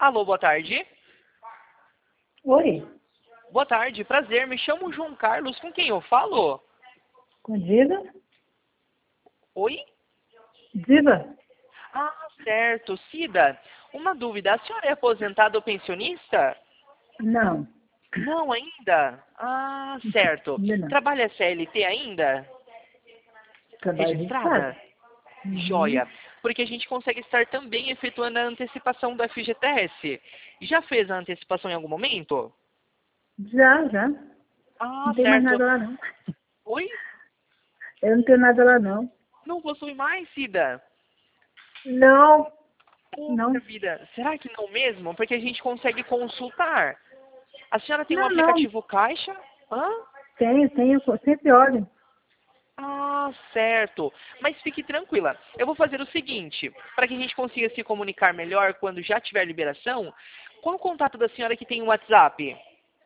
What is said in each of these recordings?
Alô, boa tarde. Oi, Boa tarde, prazer. Me chamo João Carlos. Com quem eu falo? com Diva? Oi? Diva? Ah, certo. Cida, uma dúvida. A senhora é aposentada ou pensionista? Não, Não, ainda? Ah, certo. ainda não. Trabalha CLT ainda? Trabalho registrado. Registrada? Uhum. Joia. Porque a gente consegue estar também efetuando a antecipação do FGTS. Já fez a antecipação em algum momento? Já. Ah, Não tem mais certo. nada lá, não. Oi? Eu não tenho nada lá, não. Não possui mais, Cida? Não, Puxa não. vida, será que não mesmo? Porque a gente consegue consultar. A senhora tem um Não. aplicativo Caixa? Hã? Tenho, sempre olho. Ah, certo. Mas fique tranquila. Eu vou fazer o seguinte, para que a gente consiga se comunicar melhor quando já tiver liberação, qual o contato da senhora que tem o WhatsApp?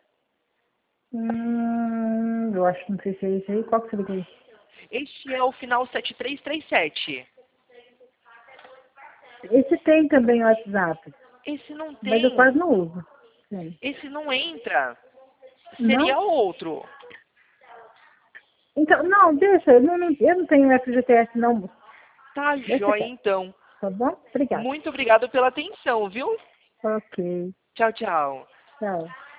Eu acho que não sei se é esse aí. Qual que você liga aí? Este é o final 7337. Esse tem também o WhatsApp, Esse não mas eu tem. quase não uso. Sim. Esse não entra. Seria Não? outro. Então, não, deixa. Eu não tenho FGTS, não. Tá Deixa jóia, quieto, então. tá bom? Obrigada. Muito obrigado pela atenção, viu? Ok, Tchau, tchau. tchau.